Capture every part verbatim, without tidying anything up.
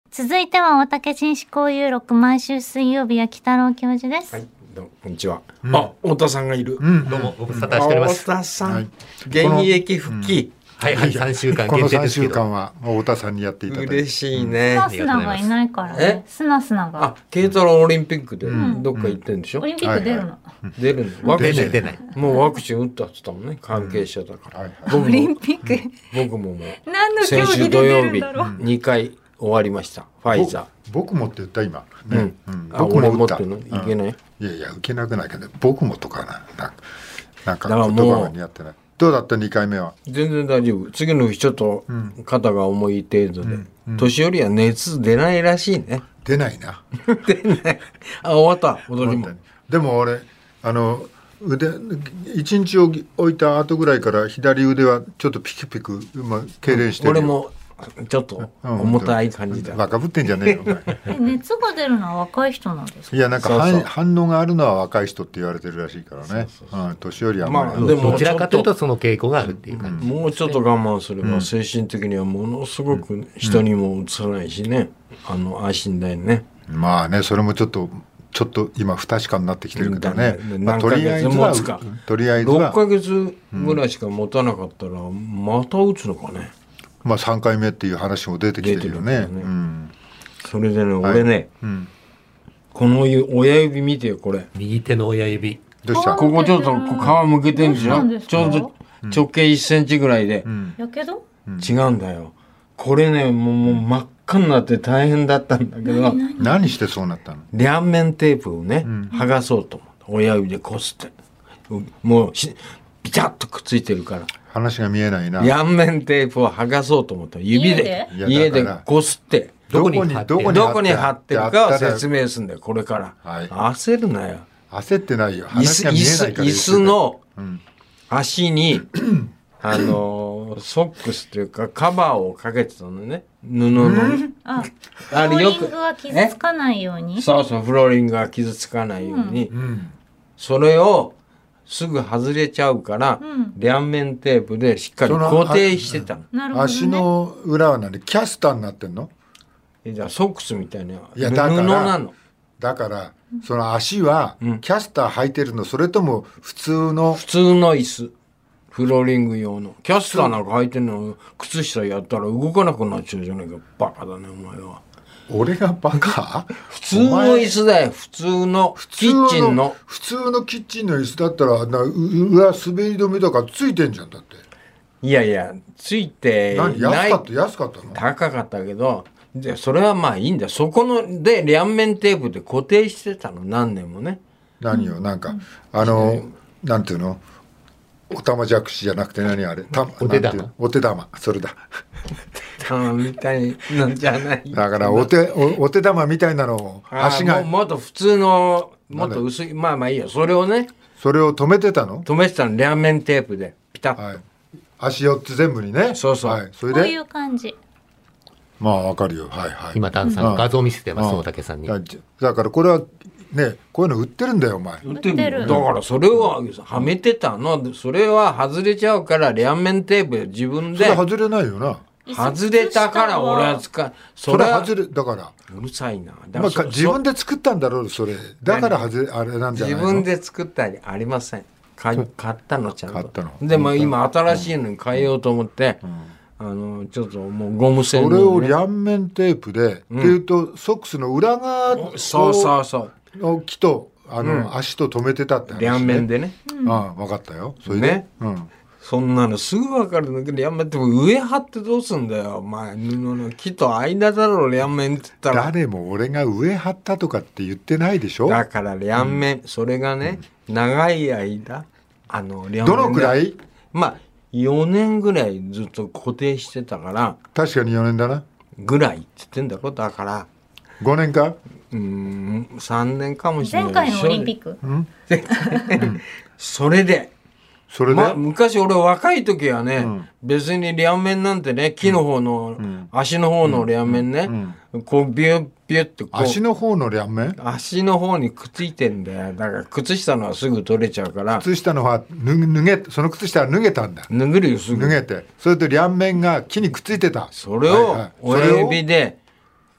続いては大竹紳士交友録、毎週水曜日は北郎教授です。 はい、どうもこんにちは。うん、あ、太田さんがいる。 うん、どうもご無沙汰しております。 太田さん、はい、現役復帰。 はいはい、さんしゅうかん限定ですけど。このさんしゅうかんは太田さんにやっていただいて。 嬉しいね。 スナスナがいないからね。スナスナが。 あ、軽トラオリンピックでどっか行ってんでしょ。 オリンピック出るの。 出るの。ワクチン出ない。 もうワクチン打ったって言ったもんね。関係者だから。 オリンピック。 僕ももう。 何の競技で出るんだろう。 にかい終わりました。ファイザー。 僕もって言った今。 うん。僕も打ったのいけない。 いやいや受けなくないけど僕もとかななんか言葉が似合ってない。どうだったにかいめは。 全然大丈夫。次の日ちょっと肩が重い程度で、うんうん、年寄りは熱出ないらしいね。 出ないな。 出ない。あ、終わった踊りも。 でも俺あの腕一日置いた後ぐらいから左腕はちょっとピクピク、まあ、痙攣してるよ。 俺もちょっと重たい感じだ。 バカぶってんじゃねえよ。 え、熱が出るのは若い人なんですか。 いやなんかそうそう反応があるのは若い人って言われてるらしいからね。そうそうそう、うん、年寄りはあんまり、 まあ、でもどちらかというとその傾向があるっていう感じ、 うん、もうちょっと我慢すれば精神的にはものすごく人にもうつらないしね、うん、あの安心だよね。 まあねそれもちょっとちょっと今不確かになってきてるけどね。まあ、とりあえずはとりあえずはろっかげつぐらいしか持たなかったらまた打つのかね。 まあさんかいめっていう話も出てきてるよね。ね、うん、 それでね、俺ね、うん、この親指見てよこれ。 右手の親指。 どうした？ ここちょっと皮むけてんでしょ。ちょうど直径いっセンチぐらいで。 やけど？ 違うんだよ。これねもう、もう真っ赤になって大変だったんだけど。 何, 何してそうなったの？ 両面テープをね、うん、剥がそうと思って親指でこすってもうピチャッとくっついてるから。 話が見えないな。 両面テープを剥がそうと思った指で家でこすってどこに貼ってどこに貼ってるかを説明するんだよこれから、はい、焦るなよ。 焦ってないよ。話が見えないから。 椅子の足に、うん、あのソックスというかカバーをかけてたのね布の、うん、 ああれよくフローリングが傷つかないように。 そうそうフローリングが傷つかないように、うん、それをすぐ外れちゃうから、うん、両面テープでしっかり固定してたの。 なるほどね、 足の裏は何キャスターになってんの？ えじゃあソックスみたいな。 いやだから布なの。だからその足はキャスター履いてるの、それとも普通の普通の椅子フローリング用のキャスターなんか履いてるの靴下やったら動かなくなっちゃうじゃないか。バカだねお前は。 俺がバカ？ 普通の椅子だよ。普通のキッチンの普通のキッチンの椅子だったらな裏滑り止めとかついてんじゃんだって。 いやいやついてない。 何安かった安かったの？ 高かったけどでそれはまあいいんだよ。そこので両面テープで固定してたの何年もね。 何よなんか、うん、あのなんていうのおたまじゃくしじゃなくて何あれたお手玉お手玉それだ玉みたいなんじゃない。 だからお手 お, お手玉みたいなのを足がも, もっと普通のもっと薄いまあまあいいよそれをねそれを止めてたの？ 止めてたの両面テープでピタッと、はい、 足よっつ全部にね。 そうそう、 はい、それでこういう感じ。 まあわかるよ。はいはい。 今ダンさん画像見せてます大竹さんに。 だからこれはねこういうの売ってるんだよお前。 売ってる。だからそれははめてたの。それは外れちゃうから両面テープで自分で。 それ外れないよな。 外れたから俺は使う。 それ外れだから。 うるさいな。 まあ、自分で作ったんだろうそれ。だから外れあれなんじゃないの？ 自分で作ったりありません。買ったのちゃんと。 買ったの。 でも今新しいのに変えようと思って。うん、あのちょっともうゴム製の、 ね、それを両面テープで、うん、っていうとソックスの裏側をそうそうそう木とあの、うん、足と止めてたって話、ね、 両面でね、 うん、ああ分かったよそれで、ねうん、そんなのすぐ分かるんだけど両面って上張ってどうすんだよお前布の木と間だろ両面って言ったら。 誰も俺が上張ったとかって言ってないでしょ。 だから両面、うん、それがね、うん、長い間あの両面どのくらい？ まあよねんぐらいずっと固定してたから確かによねんだなぐらいって言ってんだろ。だからごねんかうーんさんねんかもしれない。 前回のオリンピック、うん、 それでそれで、 ま、昔俺若い時はね、うん、別に両面なんてね木の方の、うん、足の方の両面ね、うんうん、こうビュッビュッってこう足の方の両面足の方にくっついてんだよ。だから靴下のはすぐ取れちゃうから靴下のは脱げその靴下は脱げたんだ。 脱げるよすぐ脱げてそれと両面が木にくっついてた。 それを親指で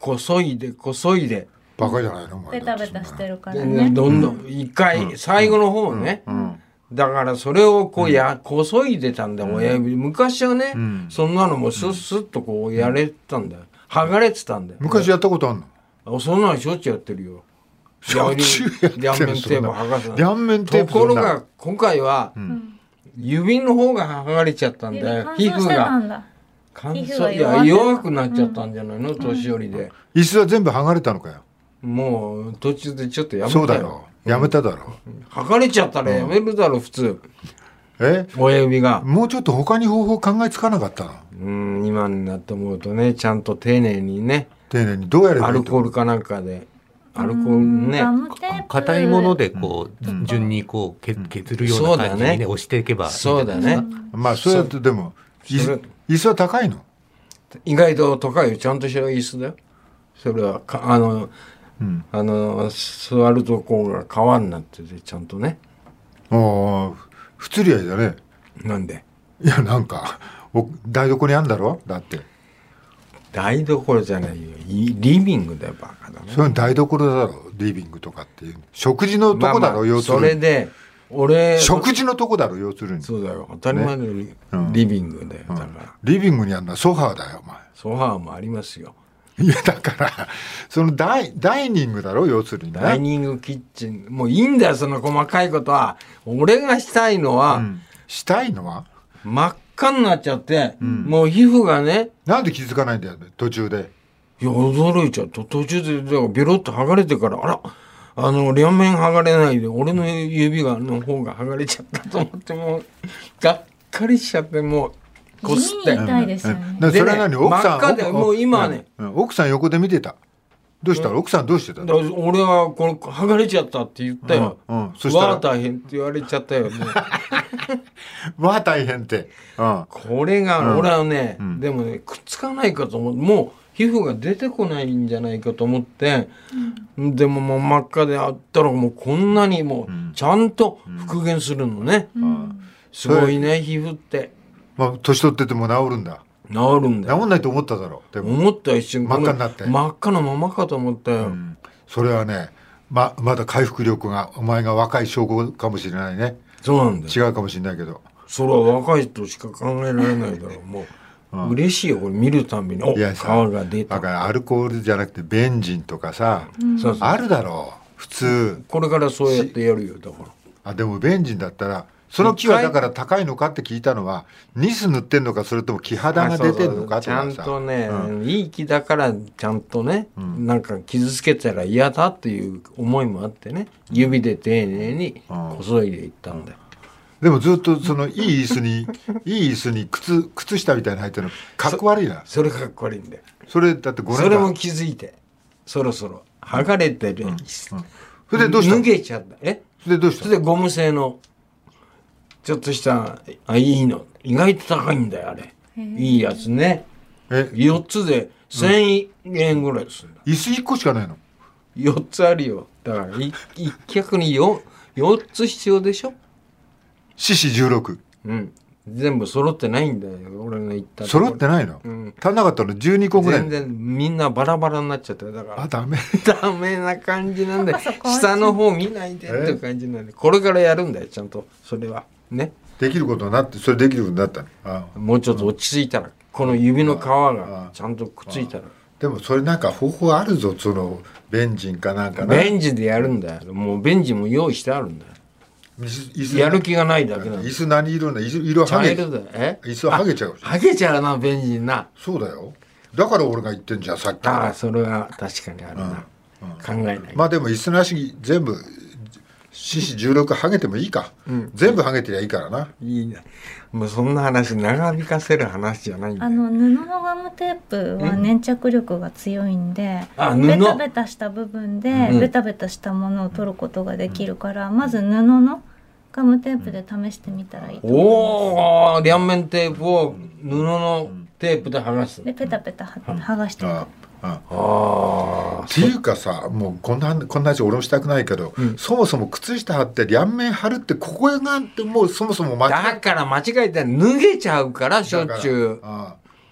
こそいでこそいでバカじゃないのお前。 ベタベタしてるからね。 どんどん一回、うん、最後の方ね、うんうん、だからそれをこうや、うん、こそいでたんだよ、親指。昔はね、うん、そんなのもスッスッとこうやれてたんだよ、剥がれてたんだよ。 昔やったことあんの？そんなのしょっちゅうやってるよ。 しょっちゅうやってる。 両面テープ剥がす。 両面テープ。 ところが今回は、うん、指の方が剥がれちゃったんだよ。皮膚が乾燥、いや弱くなっちゃったんじゃないの、うん、年寄りで。 椅子は全部剥がれたのかよ。 もう途中でちょっとやめたよ。 そうだろう、やめただろう。剥がれちゃったらやめるだろう、普通。 え、 親指がもうちょっと他に方法考えつかなかったの？ うん、今になって思うとね、ちゃんと丁寧にね、 丁寧にどうやればいいと？ アルコールかなんかで、アルコールね、 硬いものでこう、うん、順にこうけ削るような感じにね、ね、押していけばいい。 そうだね。 まあそうやってでも椅子は高いの？ 意外と高いよ。ちゃんとした椅子だよ。それはかあの、うん、あの座るとこが革になっててちゃんとね。 ああ、不釣り合いだね。 なんで？ いやなんか台所にあんだろ、だって。 台所じゃないよ、リビングだよ、バカだね。 それ台所だろ、リビングとかっていう食事のとこだろ、まあまあ、要するに。 それで俺食事のとこだろ、要するに。 そうだよ、当たり前の リ,、ねうん、リビングだよ、だから、うん、 リビングにあるのはソファーだよ、お前。 ソファーもありますよ。 いやだからそのダイ、ダイニングだろ、要するに、ね、 ダイニングキッチン、もういいんだよその細かいことは。俺がしたいのは、うん、 したいのは真っ赤になっちゃって、うん、もう皮膚がね。 なんで気づかないんだよ、途中で。 いや驚いちゃうと、途中でビロッと剥がれてから、あらあの両面剥がれないで俺の指がの方が剥がれちゃったと思って、もうがっかりしちゃって、もうこすって。 痛いですよね。 それは何、奥さん、 真っ赤でもう今はね、 うん、奥さん横で見てた。どうした、うん、奥さんどうしてたの？ 俺はこれ剥がれちゃったって言ったよ、うんうん、そしたらわあ大変って言われちゃったよね。 わあ大変って、 うん、これが俺はね、うん、でもねくっつかないかと思って、もう皮膚が出てこないんじゃないかと思って、うん、でももう真っ赤であったらもうこんなにもうちゃんと復元するのね、うん、すごいね皮膚って。 まあ年取ってても治るんだ。 治るんだよ。 治んないと思っただろう。でも思った一瞬真っ赤になって真っ赤なままかと思ったよ、うん、 それはね ま, まだ回復力がお前が若い証拠かもしれないね。 そうなんだよ。 違うかもしれないけど、 それは若い人しか考えられないだろう。もう、うん、嬉しいよこれ見るたびに。お、皮が出た。 だからアルコールじゃなくてベンジンとかさ、うん、あるだろう普通。 これからそうやってやるよ。だからあでもベンジンだったらその木はだから高いのかって聞いたのは、ニス塗ってんのかそれとも木肌が出てんのかとかさ。 ちゃんとね、うん、いい木だからちゃんとね、うん、なんか傷つけたら嫌だっていう思いもあってね、指で丁寧にこそいでいったんだよ、 うん、でもずっとそのいい椅子にいい椅子に靴靴下みたいに履いてるのかっこ悪いな。 そ, それかっこ悪いんだよ。 それだってごねんかんそれも気づいてそろそろ剥がれてる、うんうん、それでどうしたの？ 脱げちゃった。えそれでどうしたの？ それでゴム製のちょっとしたあいいの、意外と高いんだよあれ。いいやつね。えよっつでせんえんぐらいするんだ、 うん、椅子いっこしかないの？ よっつあるよ。だから一脚に 4, よっつ必要でしょ。 獅子じゅうろく、 うん、全部揃ってないんだよ俺の言ったところ。 揃ってないの、うん、足んなかったのじゅうにこぐらい。 全然みんなバラバラになっちゃってる。だからあダメダメな感じなんで下の方見ないでって感じなんで、これからやるんだよちゃんと。それはねできることになって、それできることになったの。ああもうちょっと落ち着いたら、この指の皮がちゃんとくっついたら。 でもそれなんか方法あるぞ、そのベンジンかなんかな。 ベンジンでやるんだよ。もうベンジンも用意してあるんだよ。やる気がないだけなんだ。 椅子何色なの？色はげちゃう。 え？ 椅子ははげちゃう。 はげちゃうなベンジンな。 そうだよ。だから俺が言ってんじゃんさっき。 ああそれは確かにあるな、うんうん、考えない。 まあでも椅子なし全部獅子じゅうろくはげてもいいか、うん、全部はげてりゃいいからな。 いいな。もうそんな話長引かせる話じゃないんだよ。 あの布のガムテープは粘着力が強いんで、ベタベタした部分で、うん、ベタベタしたものを取ることができるから、うん、まず布のガムテープで試してみたらいいと思います。 おお、両面テープを布のテープで剥がす。 でペタペタ剥がしてみる。 ああっていうかさ、もうこんなこんな話俺もしたくないけど、うん、そもそも靴下貼って両面貼るってここがってもうそもそも間違だから間違えて脱げちゃうからしょっちゅう。 ああ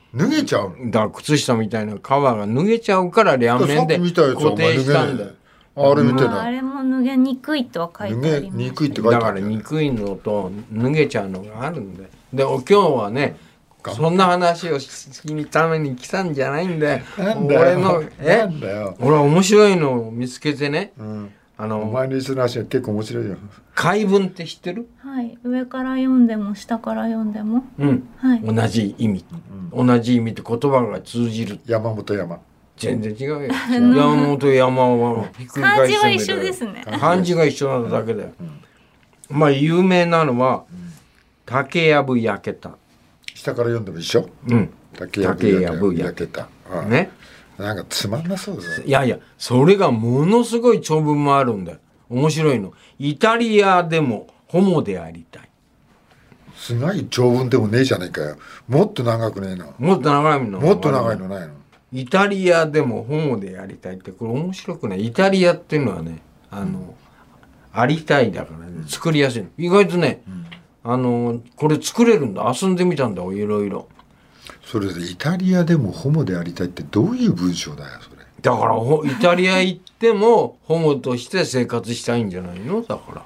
脱げちゃう。 だから靴下みたいな革が脱げちゃうから両面で固定したんだよ。 あれ見てない。 あれも脱げにくいとは書いてあります。 脱げにくいって書いてある。 だからにくいのと脱げちゃうのがあるんで。で今日はねそんな話をしにために来たんじゃないんで、俺のえ俺は面白いのを見つけてね、うん、あのお前の一の話は結構面白いよ。 解文って知ってる？ はい、上から読んでも下から読んでも、 うんはい、同じ意味、うん、同じ意味って言葉が通じる。 山本山全然違うよ。山本山はひっくり返して漢字は一緒ですね。 漢字が一緒なだけだよ。うん、まあ有名なのは、うん、竹やぶ焼けた。 下から読んでも一緒？ うん。 竹やぶ焼けた。 ね。 なんかつまんなそうだ。 いやいや、それがものすごい長文もあるんだよ。面白いの。イタリアでもホモでありたい。 すごい長文でもねえじゃねえかよ。もっと長くねえの。 もっと長いの。 もっと長いのないの。 イタリアでもホモでありたいって、これ面白くない？イタリアっていうのはね、あの、うん、ありたいだからね、作りやすい。意外とね、うんあのこれ作れるんだ。遊んでみたんだいろいろ。 それでイタリアでもホモでありたいってどういう文章だよそれ。 だからイタリア行ってもホモとして生活したいんじゃないの？だから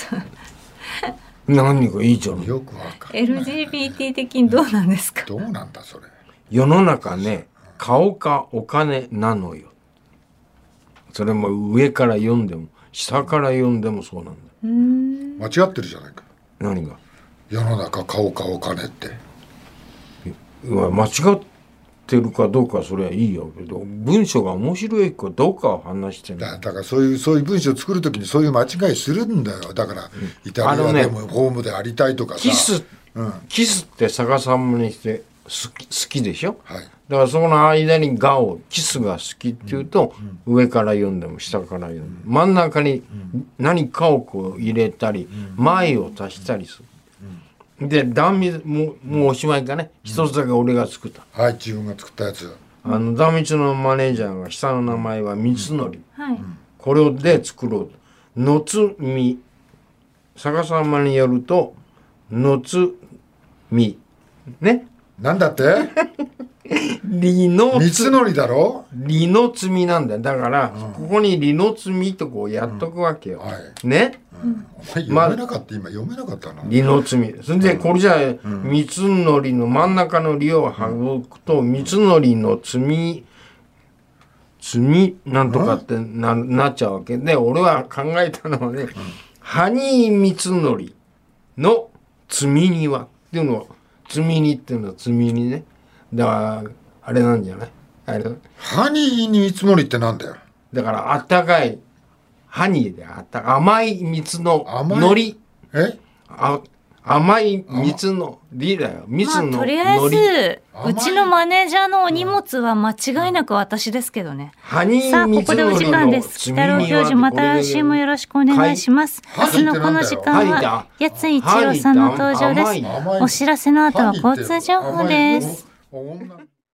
何かいいじゃん。 よくわかんない。 エルジービーティー 的にどうなんですか？ どうなんだそれ。 世の中ね顔かお金なのよ。それも上から読んでも下から読んでもそうなんだ。 うーん間違ってるじゃないか。 何が？ 世の中顔かお金って。 間違ってるかどうかはそれはいいよけど、文章が面白いかどうかを話してる。 だだからそういうそういう文章を作るときにそういう間違いするんだよ。だから、うん、イタリアでもホームでありたいとかさ。 キス、うん、キスって逆さまにして好き、好きでしょ。 はい。 だからその間にがをキスが好きっていうと、うん、上から読んでも下から読んでも、うん、真ん中に何かをこう入れたり、うん、前を足したりする、うん、で断密もう、もうおしまいかね、うん、一つだけ俺が作った、 はい、自分が作ったやつ。 あの断密のマネージャーが下の名前は三つのり、うんはい、これで作ろうと。のつみ逆さまによるとのつみね、 なんだってリノ三つのりだろ。 リノ積みなんだよ。だから、うん、ここにリノ積みとこうやっとくわけよ、うんはい、ね、 うん、お前読めなかった、ま、今読めなかったな。 リノ積みそれでこれじゃあ、うん、三つのりの真ん中のりを省くと、うん、三つのりの積み積みなんとかって な, なっちゃうわけで、俺は考えたのはね、うん、ハニー三つのりの積み荷はっていうのを積み荷っていうのは積み荷ね。だからあれなんじゃない？あれハニーに見積もりってなんだよ。 だからあったかいハニーであった甘い蜜ののり。 え？ あ甘い蜜のりだよ。蜜ののり。 まあ、とりあえずうちのマネージャーのお荷物は間違いなく私ですけどね。 ハニーさあここでお時間です。北郎教授また来週もよろしくお願いします。明日のこの時間はやついちろうさんの登場です。お知らせの後は交通情報です。 女